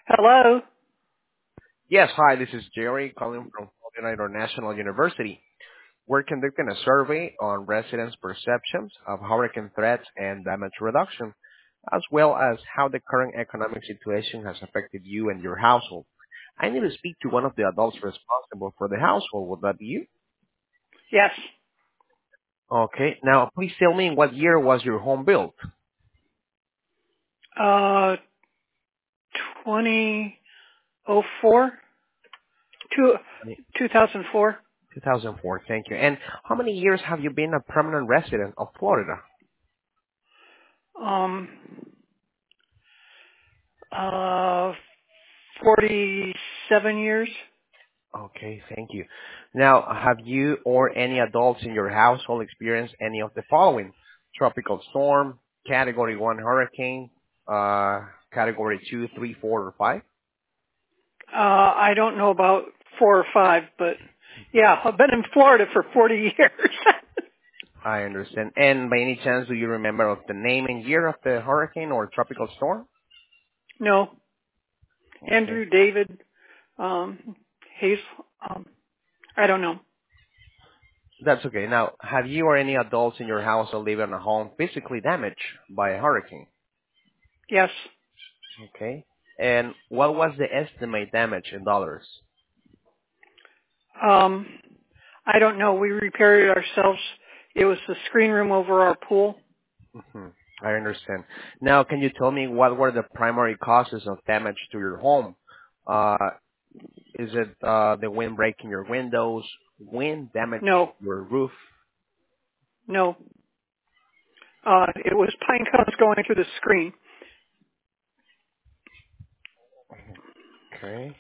Hello? Yes, hi, this is Jerry calling from Florida International University. We're conducting a survey on residents' perceptions of hurricane threats and damage reduction, as well as how the current economic situation has affected you and your household. I need to speak to one of the adults responsible for the household. Would that be you? Yes. Okay, now please tell me in what year was your home built? Uh, 2004? 2004? 2004, thank you. And how many years have you been a permanent resident of Florida? Um, uh, 47 years? Okay, thank you. Now, have you or any adults in your household experienced any of the following? Tropical storm, category 1 hurricane, category 2, 3, 4, or 5? I don't know about 4 or 5, but yeah, I've been in Florida for 40 years. I understand. And by any chance, do you remember of the name and year of the hurricane or tropical storm? No. Okay, Andrew, David, um, Hayes, um, I don't know. that's okay. Now, have you or any adults in your household live in a home physically damaged by a hurricane? Yes. Okay. And what was the estimate damage in dollars? Um, I don't know. We repaired it ourselves. It was the screen room over our pool. Mhm. I understand. Now, can you tell me what were the primary causes of damage to your home? Uh, is it the wind breaking your windows, wind damage No, your roof? no. It was pine cones going through the screen. Okay.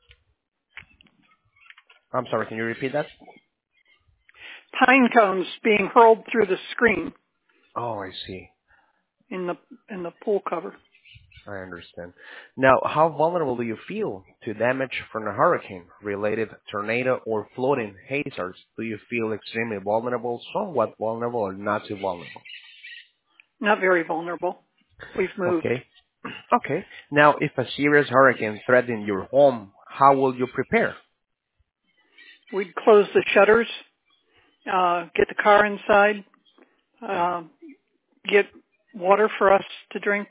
I'm sorry, can you repeat that? Pine cones being hurled through the screen Oh, I see. in the pool cover. I understand. Now, how vulnerable do you feel to damage from a hurricane related tornado or flooding hazards? Do you feel extremely vulnerable, somewhat vulnerable, or not too vulnerable? Not very vulnerable. We've moved. Okay. Okay. Now, if a serious hurricane threatened your home, how will you prepare? We'd close the shutters, get the car inside, uh, get water for us to drink.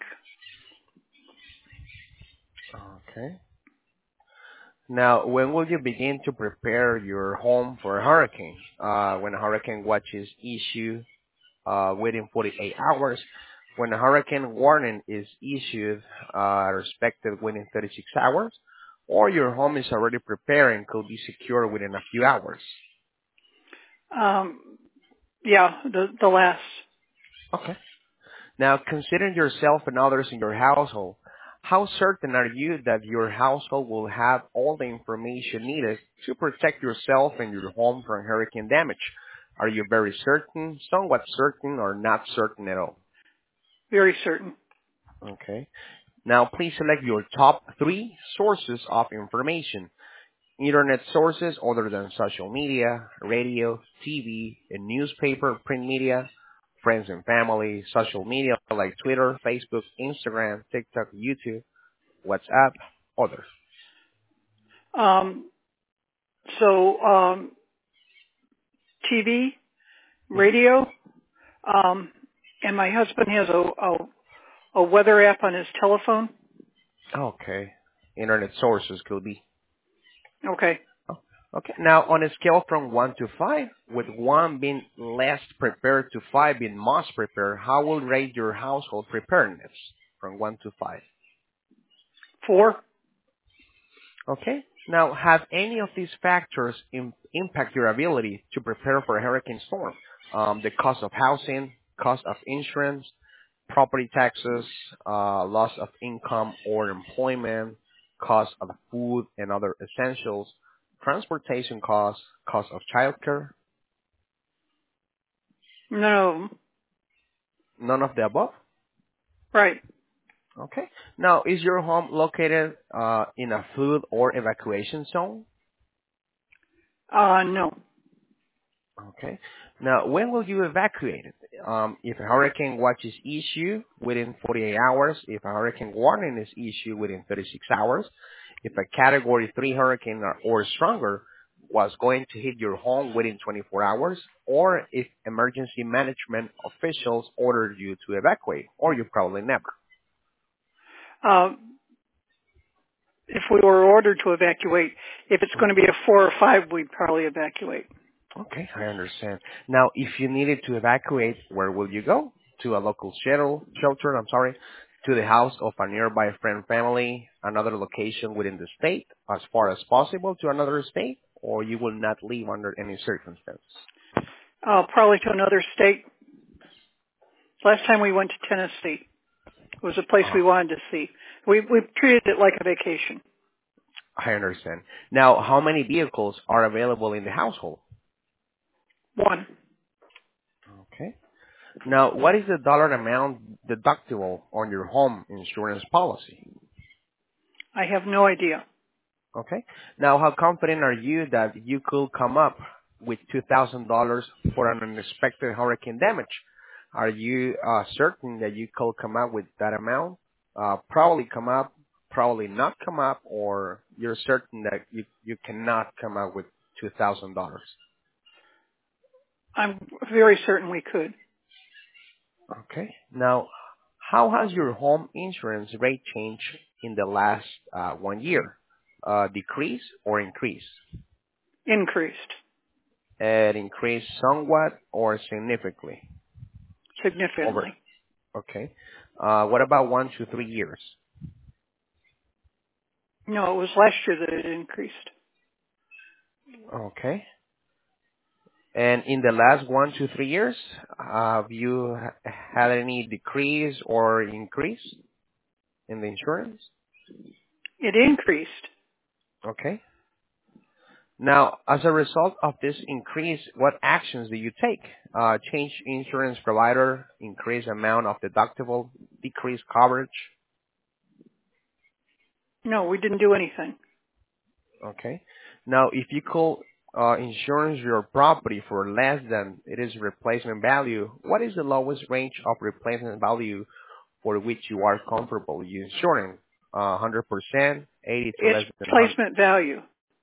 Okay. Now, when will you begin to prepare your home for a hurricane? When a hurricane watch is issued within 48 hours, when a hurricane warning is issued respected within 36 hours, or your home is already prepared and could be secure within a few hours. Um, yeah, the last. Okay. Now, considering yourself and others in your household, how certain are you that your household will have all the information needed to protect yourself and your home from hurricane damage? Are you very certain, somewhat certain, or not certain at all? Very certain. Okay. Now, please select your top 3 sources of information. Internet sources other than social media, radio, TV, and newspaper, print media, friends and family, social media like Twitter, Facebook, Instagram, TikTok, YouTube, WhatsApp, other. Um, so TV, Mhm. radio, and my husband has a weather app on his telephone. Okay. Internet sources could be. Okay. Oh, okay. Now, on a scale from 1 to 5, with 1 being less prepared to 5 being most prepared, how will you rate your household preparedness from 1 to 5? 4. Okay. Now, have any of these factors impact your ability to prepare for a hurricane storm? The cost of housing, cost of insurance, property taxes, loss of income or employment, cost of food and other essentials, transportation costs, cost of childcare, None of them. none of the above? Right. Okay. Now, is your home located in a flood or evacuation zone? No. Okay. Now, when will you evacuate it? If a hurricane watch is issued within 48 hours, if a hurricane warning is issued within 36 hours, if a Category 3 hurricane or stronger was going to hit your home within 24 hours, or if emergency management officials ordered you to evacuate, or you probably never. Uh, if we were ordered to evacuate, if it's going to be a 4 or 5, we'd probably evacuate. Okay, I understand. Now, if you needed to evacuate, where will you go? To a local shelter, to the house of a nearby friend family, another location within the state, as far as possible to another state, or you will not leave under any circumstance? Probably to another state. Last time we went to Tennessee. It was a place we Uh, wanted to see. We treated it like a vacation. I understand. Now, how many vehicles are available in the household? 1. Okay. Now, what is the dollar amount deductible on your home insurance policy? I have no idea. Okay. Now, how confident are you that you could come up with $2,000 for an unexpected hurricane damage? Are you certain that you could come up with that amount? Probably come up, probably not come up, or you're certain that you cannot come up with $2,000? I'm very certain we could. Okay. Now, how has your home insurance rate changed in the last 1 year? Decrease or increase? Increased It increased somewhat or significantly? Over. significantly. Okay. What about 1 to 3 years? No, it was last year that it increased. Okay. And in the last 1 to 3 years, have you had any decrease or increase in the insurance? It increased. Okay. Now, as a result of this increase, what actions do you take? Change insurance provider, increase amount of deductible, decrease coverage. No, we didn't do anything. Okay. Now, if you could insure your property for less than it is replacement value, what is the lowest range of replacement value for which you are comfortable insuring? 100%, 80 to It's less than 100. replacement value.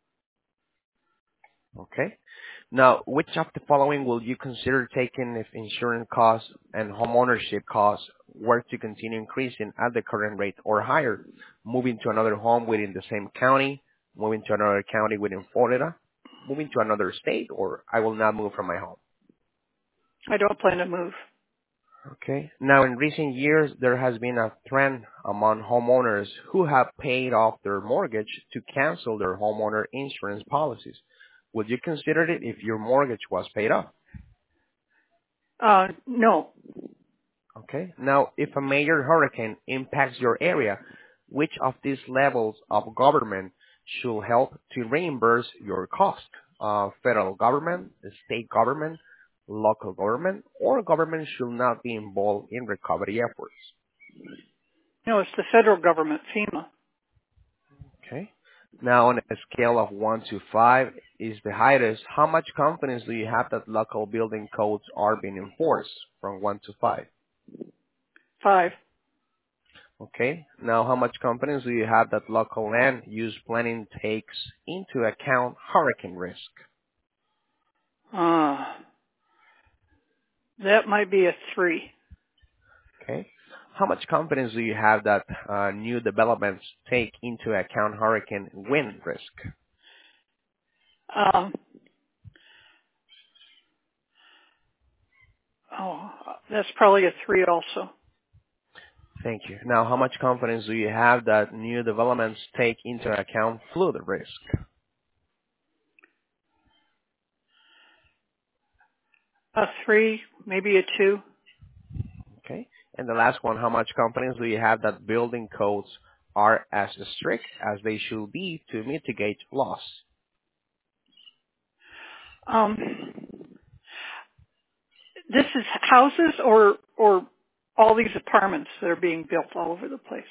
Okay. Now, which of the following will you consider taking if insurance costs and homeownership costs were to continue increasing at the current rate or higher? Moving to another home within the same county, moving to another county within Florida, moving to another state, or I will not move from my home. I don't plan to move. Okay. Now, in recent years, there has been a trend among homeowners who have paid off their mortgage to cancel their homeowner insurance policies. Would you consider it if your mortgage was paid off? No. Okay. Now, if a major hurricane impacts your area, which of these levels of government should help to reimburse your cost? Federal government, the state government, local government, or government should not be involved in recovery efforts? No, it's the federal government, FEMA. Okay. Now, on a scale of 1 to 5 is the highest, how much confidence do you have that local building codes are being enforced from 1 to 5? 5. Okay. Now, how much confidence do you have that local land use planning takes into account hurricane risk? That might be a 3. Okay. How much confidence do you have that new developments take into account hurricane wind risk? Um, that's probably a 3 also. Thank you. Now, how much confidence do you have that new developments take into account flood risk? A 3, maybe a 2. Okay. And the last one, how much confidence do you have that building codes are as strict as they should be to mitigate loss? Um, this is houses or all these apartments that are being built all over the place.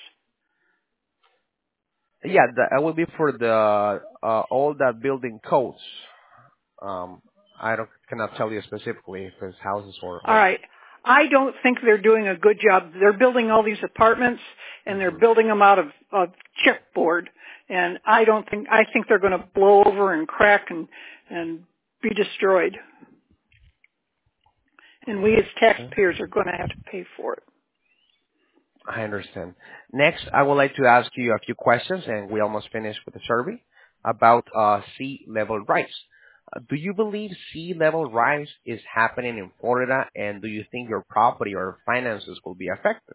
Yeah, that will be for the all that building codes. I cannot tell you specifically if it's houses or All right. I don't think they're doing a good job. They're building all these apartments, and they're building them out of chipboard. And I think they're going to blow over and crack and be destroyed. And we as Okay. taxpayers are going to have to pay for it. I understand. Next, I would like to ask you a few questions, and we almost finished with the survey about sea level rise. Do you believe sea level rise is happening in Florida, and do you think your property or finances will be affected?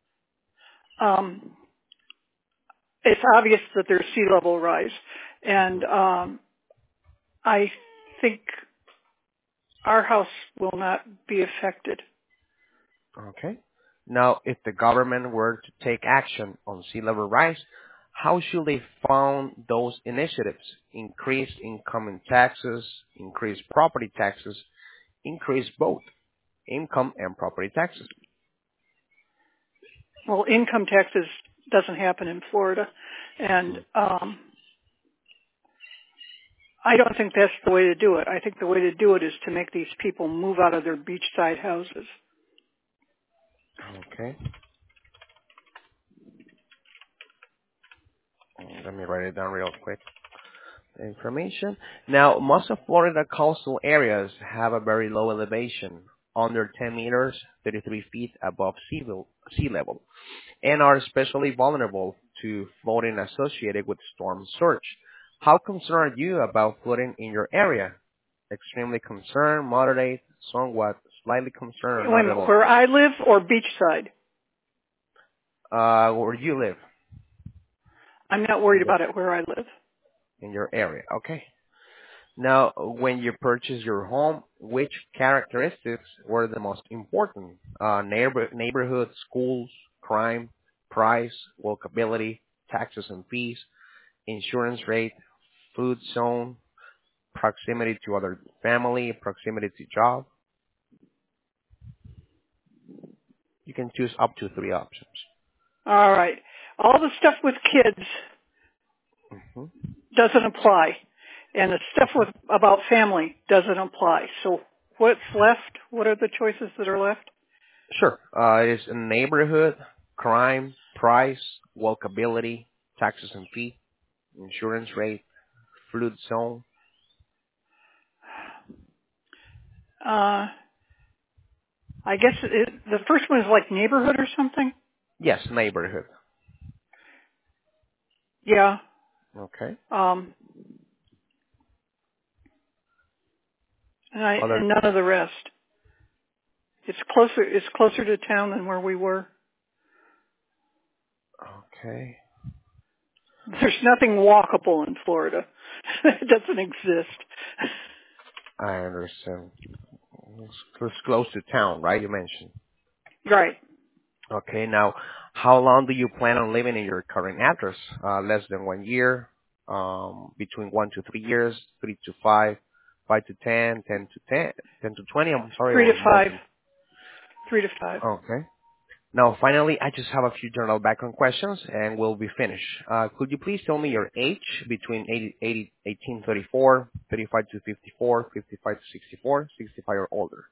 It's obvious that there's sea level rise. And I think our house will not be affected. Okay. Now, if the government were to take action on sea level rise, how should they fund those initiatives? Increase income and taxes, increase property taxes, increase both income and property taxes. Well, income taxes doesn't happen in Florida. And I don't think that's the way to do it. I think the way to do it is to make these people move out of their beachside houses. Okay. Let me write it down real quick. Information. Now, most of Florida coastal areas have a very low elevation, under 10 meters, 33 feet above sea level, and are especially vulnerable to flooding associated with storm surge. How concerned are you about flooding in your area? Extremely concerned, moderate, somewhat, slightly concerned, Wait or a not at minute, all? where I live or beachside? Where you live I'm not in worried about it where I live. your area. Okay. Now, when you purchase your home, which characteristics were the most important? Neighborhood, schools, crime, price, walkability, taxes and fees, insurance rate, food zone, proximity to other family, proximity to job. You can choose up to 3 options. All right. All the stuff with kids hmm doesn't apply. And the stuff about family doesn't apply. So what's left? What are the choices that are left? Sure. It is neighborhood, crime, price, walkability, taxes and fee, insurance rate, flood zone. I guess the first one is like neighborhood or something. Yes, neighborhood. Yeah. Okay. Other. And none of the rest. It's closer. It's closer to town than where we were. Okay. There's nothing walkable in Florida. It doesn't exist. I understand. It's close to town, right? You mentioned. Right. Okay. Now, how long do you plan on living in your current address? Less than 1 year, between 1 to 3 years, 3 to 5, 5 to 10, 10 to 10, 10 to 20. I'm sorry, Three to or more five. than. 3 to 5. Okay. Now, finally, I just have a few general background questions, and we'll be finished. Could you please tell me your age between 1834, 35 to 54, 55 to 64, 65 or older?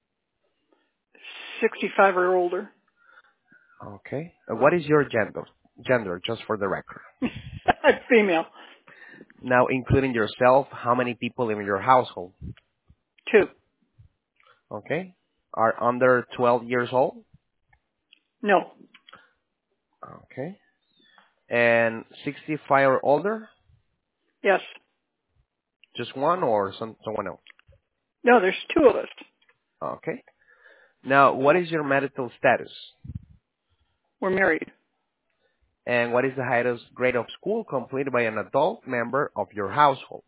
65 or older. Okay. What is your gender? Gender, just for the record. Female. Now, including yourself, how many people live in your household? 2. Okay. Are under 12 years old? No. Okay. And 65 or older? Yes. Just one or someone else? No, there's 2 of us. Okay. Now, what is your marital status? We're married. And what is the highest grade of school completed by an adult member of your household?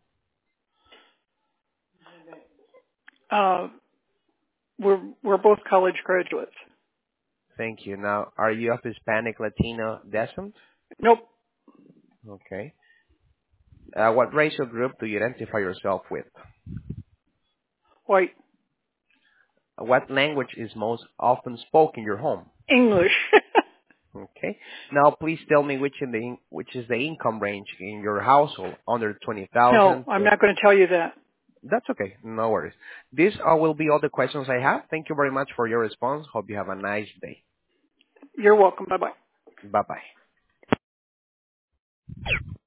Uh, we're both college graduates. Thank you. Now, are you of Hispanic Latino descent? Nope. Okay. What racial group do you identify yourself with? White. What language is most often spoken in your home? English. Okay. Now, please tell me which is the income range in your household under No, 20,000. I'm not going to tell you that. That's okay. No worries. This will be all the questions I have. Thank you very much for your response. Hope you have a nice day. You're welcome. Bye-bye. Bye-bye.